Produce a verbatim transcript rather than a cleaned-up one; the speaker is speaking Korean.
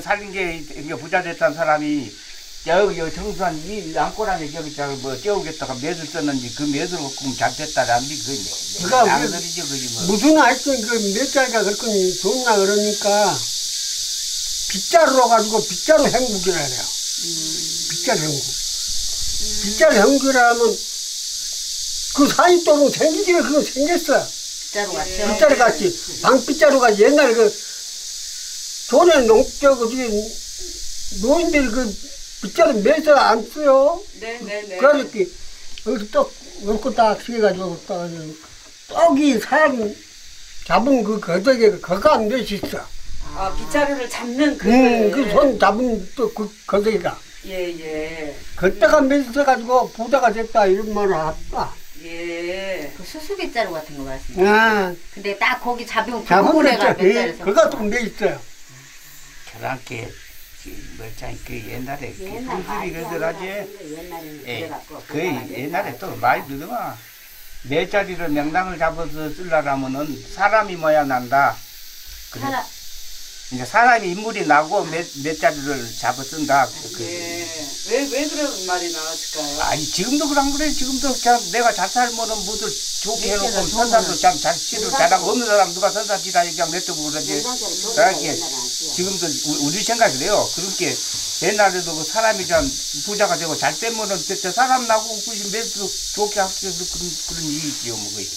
살린 게 이게 부자 됐다는 사람이 여기 여기 청수한 이 양꼬랑에 저기 있잖아 뭐 떼우겠다가 매술 썼는지 그 매술 갖고 잘 됐다라는 게 그게 그가 양설이죠 그지 뭐. 무슨 하여튼 그몇 자리가 그렇게 좋나 그러니까 빗자루로 가지고 빗자루 행국이라 해요. 음. 빗자루 행국. 음. 빗자루 행국이라면 그 사이도로 생기기를 그거 생겼어. 빗자루 같이. 빗자루 같이 방빗자루 같이 옛날에 그 전에 농저 그 노인들이 그 빗자루 매서 안 써요. 네네네. 그러니까 여기서 떡 넣고 딱 시켜가지고 딱 떡이 사람 잡은 그 거덕에 거가 안 되시 있어. 아 빗자루를 잡는 그. 음, 그 손 잡은 또그 거덕이가. 예예. 그때가 매서가지고 부자가 됐다 이런 말을 했다. 예. 그 수수빗자루 같은 거 말씀이세요? 아, 근데 딱 거기 잡으면 잡은 내가 거죠. 예, 그거 좀매 있어요. 그렇게 뭐참 그 옛날에 그 옛날 풍습이 그들하지. 옛날에는 예, 그래갖고 그 옛날에 또 많이 들어와. 네 자리를 명당을 잡아서 쓰려면은 사람이 뭐야 난다. 그래. 사람 이제 사람이 인물이 나고 몇, 몇 자리를 잡아 쓴다. 그, 예. 왜, 왜 그런 말이 나왔을까요? 아니 지금도 그런 그래. 지금도 참 내가 잘 살면은 무들 좋게 해놓고 좋은 선사도 참 잘 치를 잘하고 없는 사람 누가 선사 치라 그냥 냅두고 그러지. 그렇게 지금도 우- 우리 생각이 그래요. 그렇게 옛날에도 그 사람이 참 부자가 되고 잘 되면은 저 사람 나고 그 매수 좋게 하고 그런 그런 일이 있지요 뭐.